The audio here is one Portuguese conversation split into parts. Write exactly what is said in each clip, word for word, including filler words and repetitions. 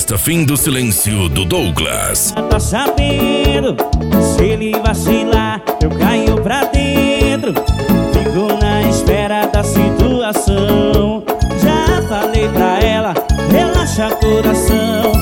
Festa Fim do Silêncio do Douglas. Tá sabendo, se ele vacilar, eu caio pra dentro. Fico na espera da situação. Já falei pra ela, relaxa coração.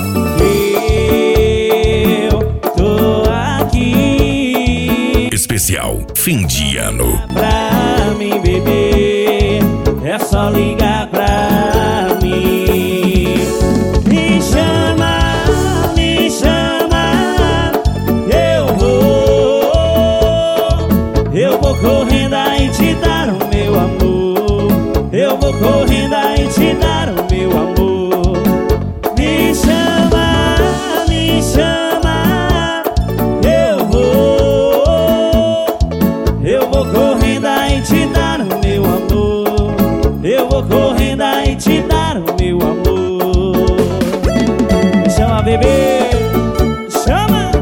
Eu tô aqui. Especial Fim de Ano. Pra mim beber, é só ligar pra mim. Me chama, me chama, eu vou. Eu vou correndo aí te dar o meu amor. Eu vou correndo aí te dar o meu amor. Me chama, me chama, eu vou. Eu vou correndo aí te dar o meu amor. Eu vou correndo aí te dar o meu amor. Me chama, bebê, chama.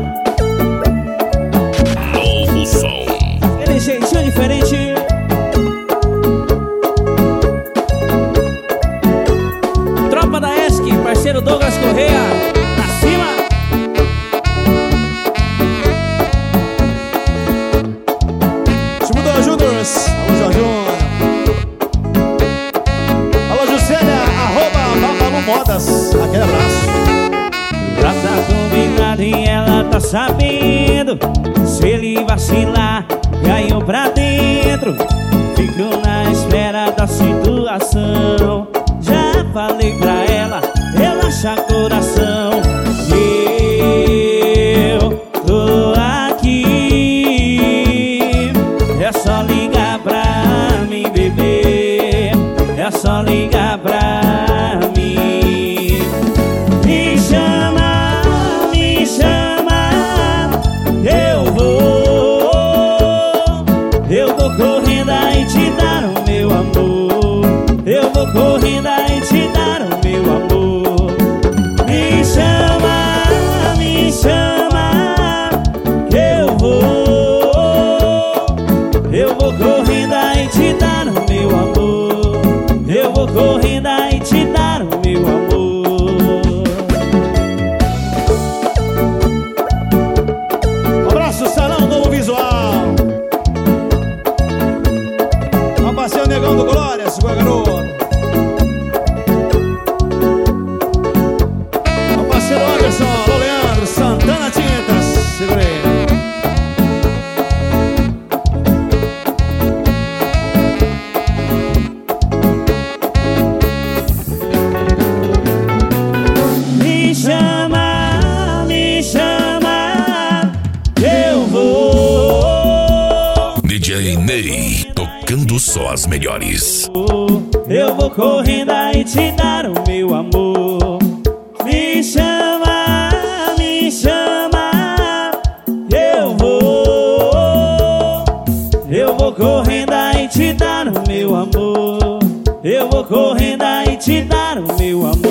Novo som. Aquele jeitinho diferente. Tropa da E S C, parceiro Douglas Correia, pra cima. Time do Júniors. Alô, Jorginho. Alô, Juscelia, arroba Babalu Modas. Aquele abraço. Já tá combinado e ela tá sabendo. Se ele vacilar, caiu pra dentro. Fico na espera da situação. Já falei pra ela, relaxa coração. Eu tô aqui. É só ligar pra mim, bebê. É só ligar pra mim. Me chama, me chama, eu vou. Eu vou correndo aí te dar o meu amor. Eu vou correndo aí te dar o meu amor. Me chama, me chama, eu vou. Eu vou correndo aí te dar o meu amor. Eu vou correndo aí te dar o meu amor. Um abraço, Salão Novo Visual. Um passeio Negão do Glória, segura garoto. Um parceiro Anderson, alô Leandro, Santana Tintas, segura aí. Me chama, me chama, eu vou. D J Ney, tocando só as melhores. Eu vou correndo aí te dar o meu amor. Me chama, me chama, eu vou. Eu vou correndo aí te dar o meu amor. Eu vou correndo aí te dar o meu amor.